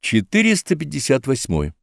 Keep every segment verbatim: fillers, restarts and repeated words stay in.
четыреста пятьдесят восьмой.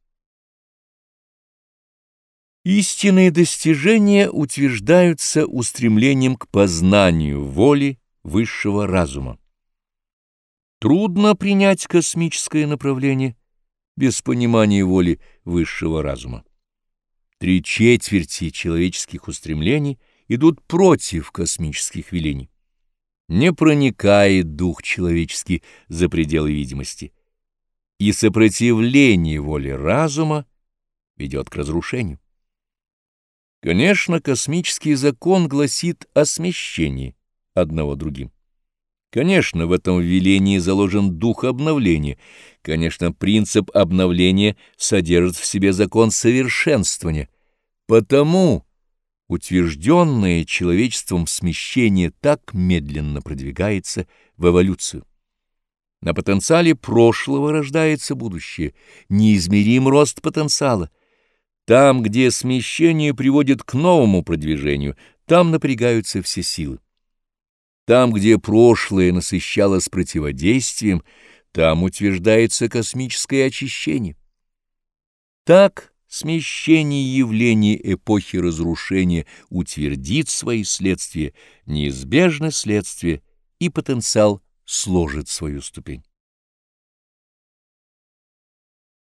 Истинные достижения утверждаются устремлением к познанию воли высшего разума. Трудно принять космическое направление без понимания воли высшего разума. Три четверти человеческих устремлений идут против космических велений. Не проникает дух человеческий за пределы видимости, и сопротивление воле разума ведет к разрушению. Конечно, космический закон гласит о смещении одного другим. Конечно, в этом велении заложен дух обновления. Конечно, принцип обновления содержит в себе закон совершенствования. Потому утвержденное человечеством смещение так медленно продвигается в эволюцию. На потенциале прошлого рождается будущее, неизмерим рост потенциала. Там, где смещение приводит к новому продвижению, там напрягаются все силы. Там, где прошлое насыщалось противодействием, там утверждается космическое очищение. Так смещение явлений эпохи разрушения утвердит свои следствия, неизбежно следствие, и потенциал сложит свою ступень.